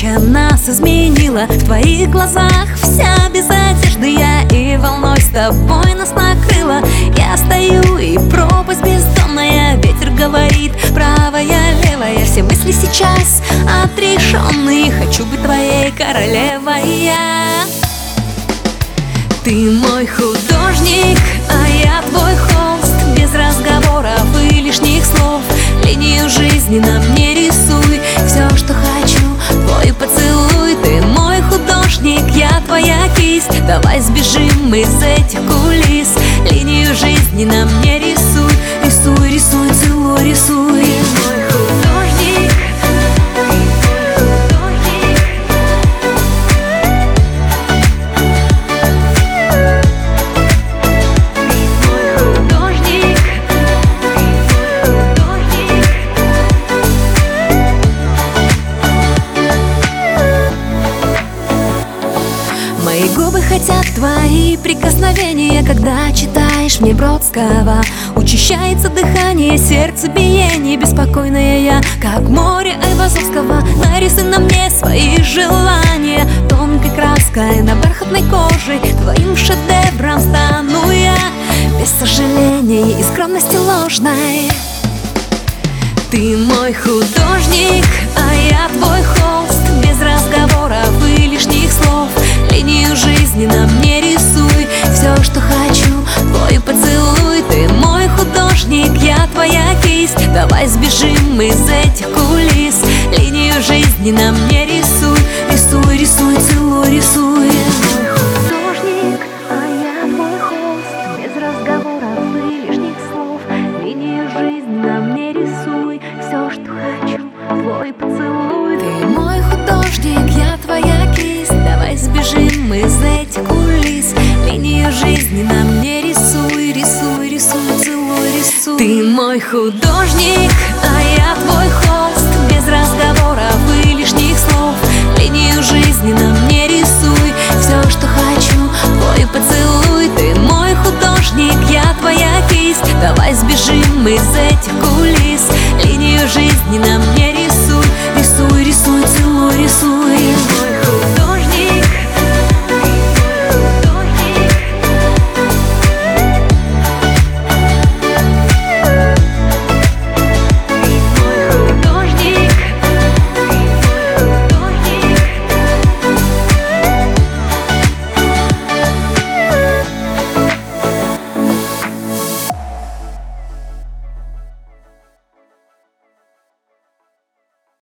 встреча нас изменила. В твоих глазах вся без одежды я, и волной с тобой нас накрыла. Я стою, и пропасть бездонная. Ветер говорит правая, левая. Все мысли сейчас отрешенные. Хочу быть твоей королевой я. Ты мой художник, а я твой холст. Без разговоров и лишних слов линию жизни на мне рисуй. Все, что хочу, твой поцелуй. Ты мой художник, я твоя кисть. Давай сбежим из этих кулис. Линию жизни на мне рисуй. Рисуй, рисуй, целуй, рисуй. Ты мой художник. Мои губы хотят твои прикосновения, когда читаешь мне Бродского. Учащается дыхание, сердце биение. Беспокойная я, как море Айвазовского. Нарисуй на мне свои желания тонкой краской на бархатной коже. Твоим шедевром стану я, без сожалений и скромности ложной. Ты мой художник, а я твой холст. Без разговоров и лишних слов линию жизни на мне рисуй. Все, что хочу, твой поцелуй. Ты мой художник, я твоя кисть. Давай сбежим из этих кулис. Линию жизни на мне рисуй. Рисуй, рисуй, целуй, рисуй. Мой художник, а я твой холст. Без разговоров и лишних слов линию жизни на мне рисуй. Все, что хочу, твой поцелуй. Ты мой художник, я твоя кисть. Давай сбежим из этих кулис. Линию жизни на мне рисуй. Рисуй, рисуй, целуй, рисуй. Ты мой художник, а я твой художник.